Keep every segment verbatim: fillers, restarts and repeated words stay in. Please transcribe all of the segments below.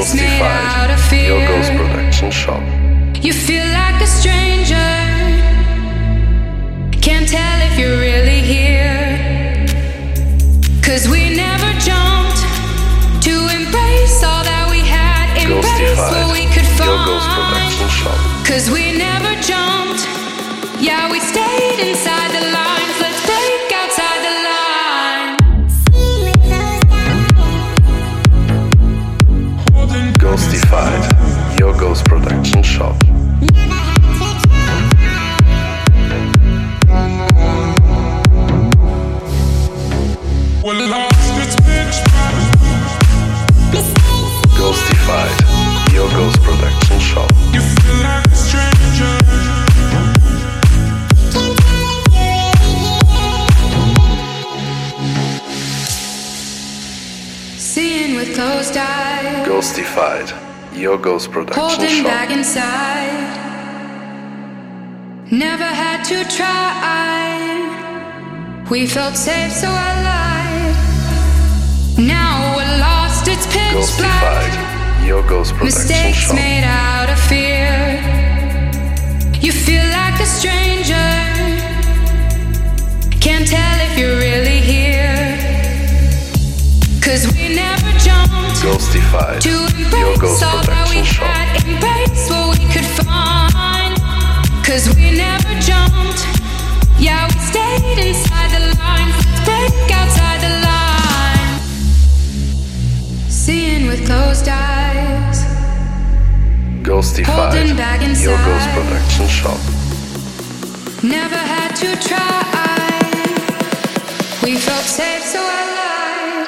mistakes made out of fear. Yogos Production Shop. You feel like a stranger, can't tell if you're really here. Cause we never jumped to embrace all that we had, embrace what we could find. Yogos Production Shop. Cause we never jumped, yeah, we stayed inside the lines. Let's break outside the line. Ghostified, Yogos Production Shop. We're lost, it's pitch Ghostified, Yogos Production Shop. You feel like a stranger. Seeing with closed eyes, Ghostified, Yogos Production holding Shop. back inside. Never had to try. We felt safe, so I lied. Now we're lost, it's pitch Ghostified, black. Yogos Production Mistakes Shop. made out of fear. You feel like a stranger, can't tell if you're really here. Cause we never jumped Ghostified, to Yogos embrace all that we Production Shop. had, embrace what we could find. Cause we never jumped, yeah, we stayed inside the lines. Let's break outside the line. Seeing with closed eyes, Ghostified, holding back inside. Yogos Production Shop. Never had to try. We felt safe, so I lied.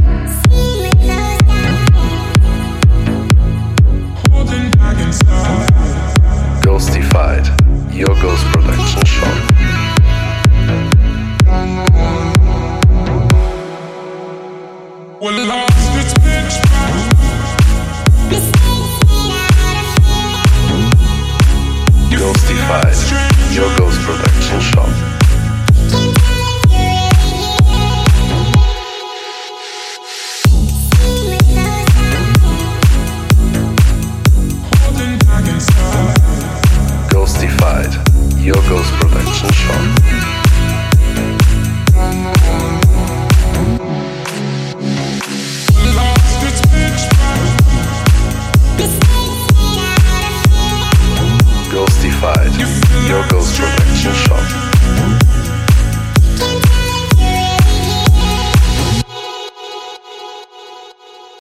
Holding back inside. Ghostified, Yogos Production Shop. We're lost, it's pitch Ghostified, Yogos Production Shop.